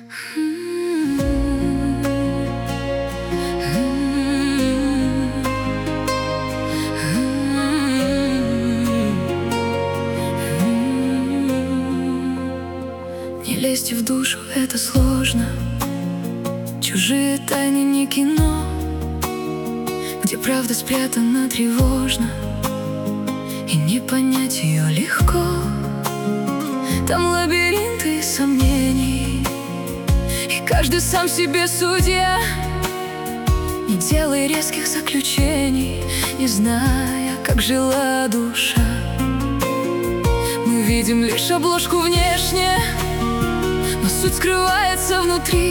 Не лезьте в душу, это сложно. Чужие тайны не кино, где правда спрятана тревожно, и не понять ее легко. Там лабиринты сомнений, и каждый сам себе судья. Не делай резких заключений, не зная, как жила душа. Мы видим лишь обложку внешне, но суть скрывается внутри.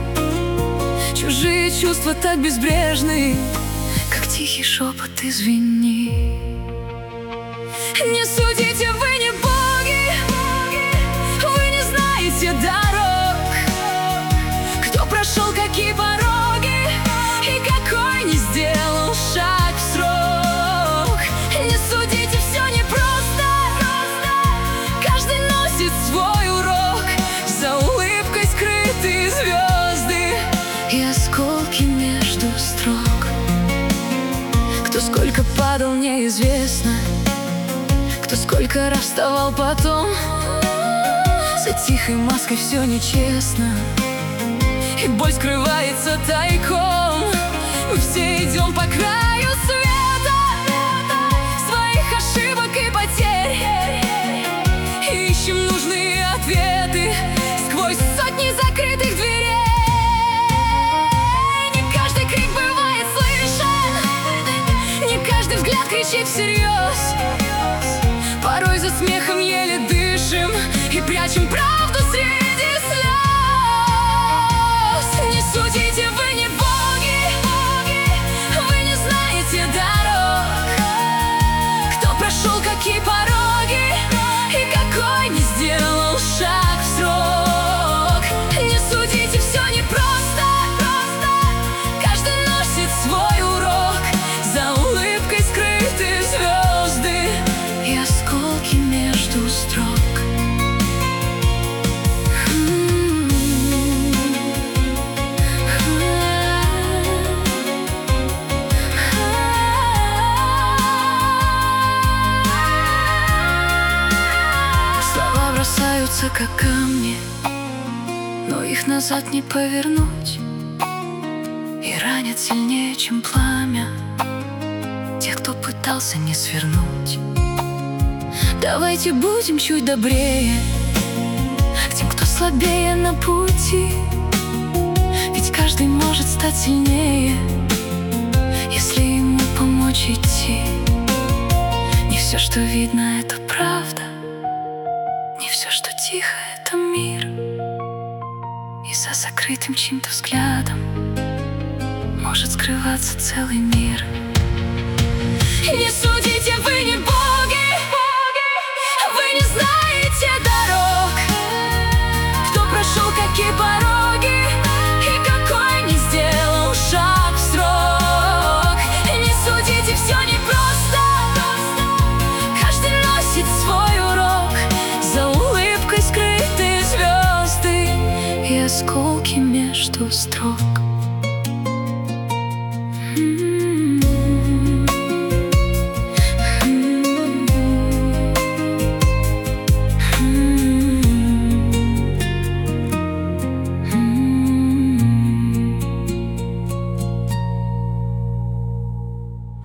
Чужие чувства так безбрежны, как тихий шепот «извини». Не судите, вы не боги, вы не знаете дорог, кто прошел какие пороги и какой не сделал шаг в срок. Не судите, все непросто, каждый носит свой урок. За улыбкой скрыты звезды и осколки между строк. Кто сколько падал, неизвестно, кто сколько раз вставал потом. За тихой маской все нечестно, и боль скрывается тайком. Мы все идем по краю света, своих ошибок и потерь, и ищем нужные ответы сквозь сотни закрытых дверей. Не каждый крик бывает слышен, не каждый взгляд кричит всерьез. Порой за смехом еле дышим и прячем правду среди слез. Не судите, вы не боги, вы не знаете дорог, кто прошел какие пороги и какой не сделал шаг в срок. Не судите, все непросто, каждый носит свой урок. За улыбкой скрыты звезды и осколки между строк. Слова бросаются, как камни, но их назад не повернуть, и ранят сильнее, чем пламя тех, кто пытался не свернуть. Давайте будем чуть добрее к тем, кто слабее на пути, ведь каждый может стать сильнее, если ему помочь идти. Не все, что видно, это правда, не все, что тихо, это мир, и за закрытым чьим-то взглядом может скрываться целый мир. Не судите, вы не боги, вы не знаете дорог, кто прошел какие пороги и какой не сделал шаг в срок. Не судите, все непросто, каждый носит свой урок. За улыбкой скрыты звезды и осколки между строк.